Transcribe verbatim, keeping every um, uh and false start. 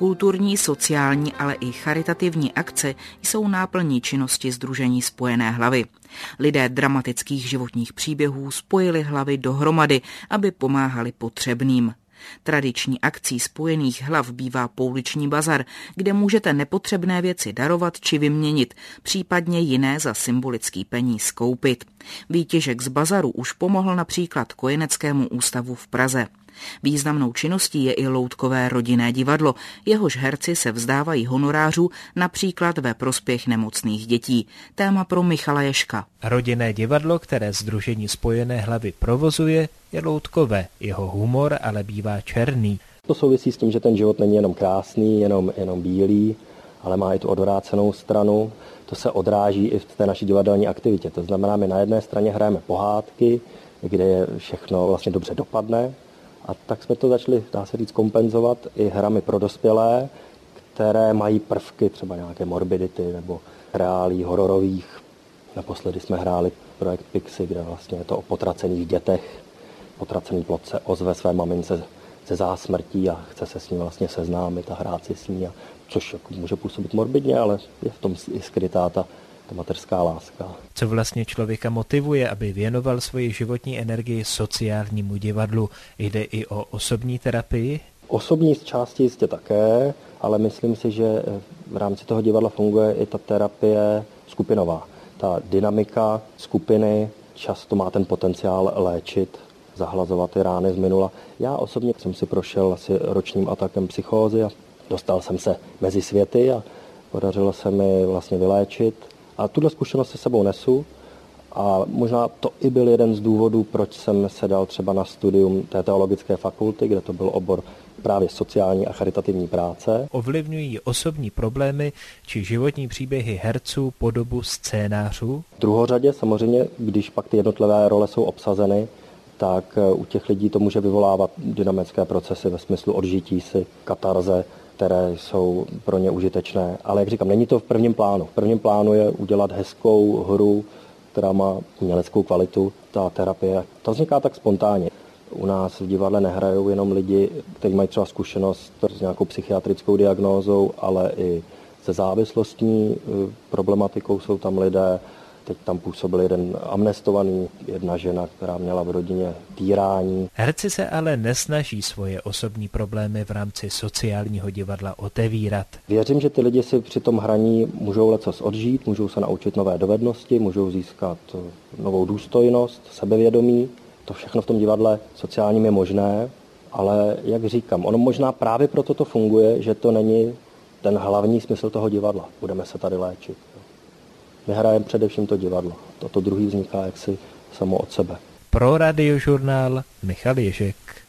Kulturní, sociální, ale i charitativní akce jsou náplní činnosti sdružení Spojené hlavy. Lidé dramatických životních příběhů spojili hlavy dohromady, aby pomáhali potřebným. Tradiční akcí Spojených hlav bývá pouliční bazar, kde můžete nepotřebné věci darovat či vyměnit, případně jiné za symbolický peníz koupit. Výtěžek z bazaru už pomohl například Kojeneckému ústavu v Praze. Významnou činností je i loutkové rodinné divadlo, jehož herci se vzdávají honorářů například ve prospěch nemocných dětí. Téma pro Michala Ježka. Rodinné divadlo, které sdružení Spojené hlavy provozuje, je loutkové. Jeho humor ale bývá černý. To souvisí s tím, že ten život není jenom krásný, jenom, jenom bílý, ale má i tu odvrácenou stranu. To se odráží i v té naší divadelní aktivitě. To znamená, my na jedné straně hrajeme pohádky, kde je všechno vlastně dobře dopadne. A tak jsme to začali, dá se říct, kompenzovat i hrami pro dospělé, které mají prvky třeba nějaké morbidity nebo reálí hororových. Naposledy jsme hráli projekt Pixie, kde vlastně je to o potracených dětech. Potracený plod se ozve své mamince ze zásmrtí a chce se s ním vlastně seznámit a hrát si s ní, a což jako může působit morbidně, ale je v tom i skrytá ta, ta mateřská láska. Co vlastně člověka motivuje, aby věnoval svoji životní energii sociálnímu divadlu? Jde i o osobní terapii? Osobní z části jistě také, ale myslím si, že v rámci toho divadla funguje i ta terapie skupinová. Ta dynamika skupiny často má ten potenciál léčit, zahlazovat ty rány z minula. Já osobně jsem si prošel asi ročním atakem psychózy a dostal jsem se mezi světy a podařilo se mi vlastně vyléčit. A tuhle zkušenost se sebou nesu a možná to i byl jeden z důvodů, proč jsem se dal třeba na studium té teologické fakulty, kde to byl obor právě sociální a charitativní práce. Ovlivňují osobní problémy či životní příběhy herců podobu scénářů? V druhořadě samozřejmě, když pak ty jednotlivé role jsou obsazeny, tak u těch lidí to může vyvolávat dynamické procesy ve smyslu odžití si, katarze, které jsou pro ně užitečné. Ale jak říkám, není to v prvním plánu. V prvním plánu je udělat hezkou hru, která má uměleckou kvalitu. Ta terapie, ta vzniká tak spontánně. U nás v divadle nehrajou jenom lidi, kteří mají třeba zkušenost s nějakou psychiatrickou diagnózou, ale i se závislostní problematikou jsou tam lidé. Teď tam působil jeden amnestovaný, jedna žena, která měla v rodině týrání. Herci se ale nesnaží svoje osobní problémy v rámci sociálního divadla otevírat. Věřím, že ty lidi si při tom hraní můžou lecos odžít, můžou se naučit nové dovednosti, můžou získat novou důstojnost, sebevědomí. To všechno v tom divadle sociálním je možné, ale jak říkám, ono možná právě proto to funguje, že to není ten hlavní smysl toho divadla. Budeme se tady léčit. My hrajeme především to divadlo. Toto druhý vzniká jaksi samo od sebe. Pro Radiožurnál Michal Ježek.